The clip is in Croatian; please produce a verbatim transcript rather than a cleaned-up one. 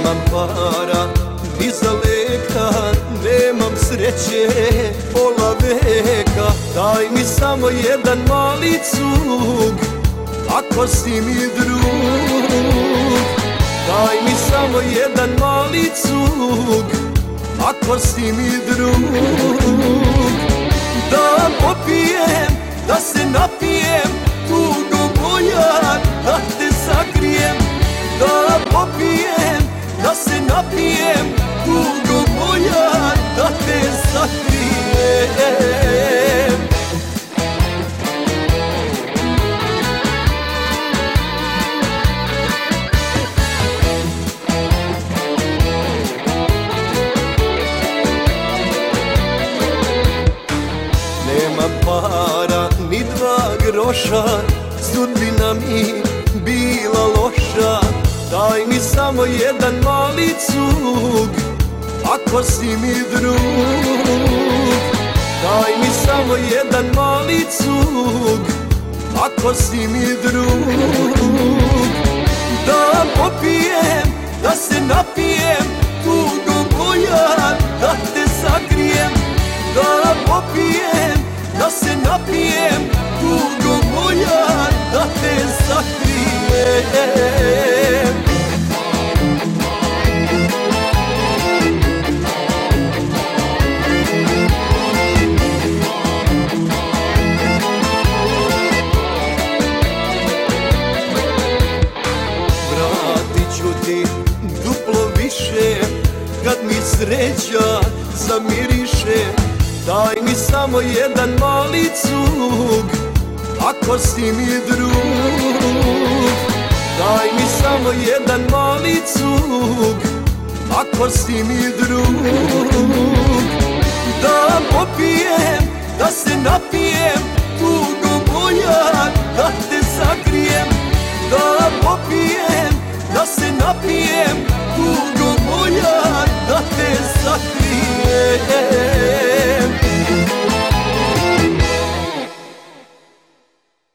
Nemam para ni za leka, nemam sreće pola veka. Daj mi samo jedan mali cug, ako si mi drug. Daj mi samo jedan mali cug, ako si mi drug. Da popijem, da se napijem, tugo moja, da te zakrijem. Da popijem, da se napijem, tugo moja, da te zakrijem. Nema para ni dva groša, sudbina mi bila loša. Daj mi samo jedan mali cug, ako si mi drug. Daj mi samo jedan mali cug, ako si mi drug. Da popijem, da se napijem, tugo moja, da te zakrijem. Da popijem, da se napijem, tugo moja, da te zakrijem. Vratit ću ti duplo više, kad mi sreća zamiriše. Daj mi samo jedan mali cug, ako si mi drug. Daj mi samo jedan mali cug, ako si mi drug. Da popijem, da se napijem, tugo moja, da te zakrijem. Da popijem, da se napijem, tugo moja, da te zakrijem.